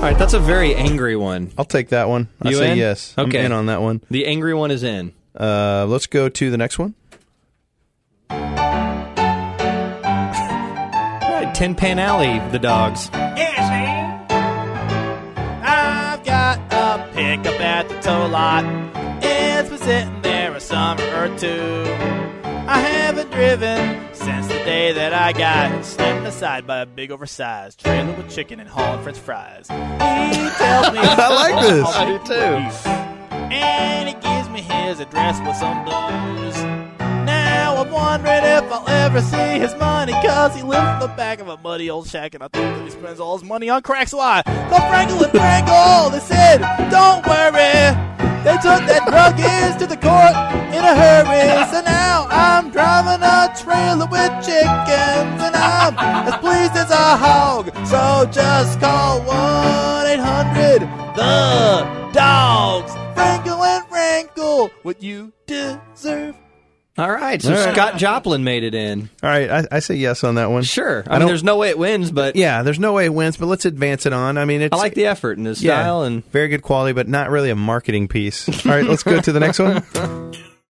right, that's a very angry one. I'll take that one. I say yes. Okay. I'm in on that one. The angry one is in. Let's go to the next one. All right, Tin Pan Alley, the dogs. Yes, I've got a pickup at the tow lot. It's been sitting there a summer or two. I haven't driven since the day that I got slammed aside by a big oversized trailer with chicken and hauling French fries. He tells me I like this. I do too. And he gives me his address with some blues. Now I'm wondering if I'll ever see his money, cause he lives in the back of a muddy old shack, and I think that he spends all his money on crack. So I called Frankel and Frankel. They said, don't worry. They took that druggies to the court in a hurry. So now I'm driving a trailer with chickens, and I'm as pleased as a hog. So just call 1-800-THE-DOGS. Frankel and Frankel, what you deserve. All right, so Scott Joplin made it in. All right, I say yes on that one. Sure. I mean, there's no way it wins, but... Yeah, there's no way it wins, but let's advance it on. I mean, it's... I like the effort and the style. And very good quality, but not really a marketing piece. All right, let's go to the next one.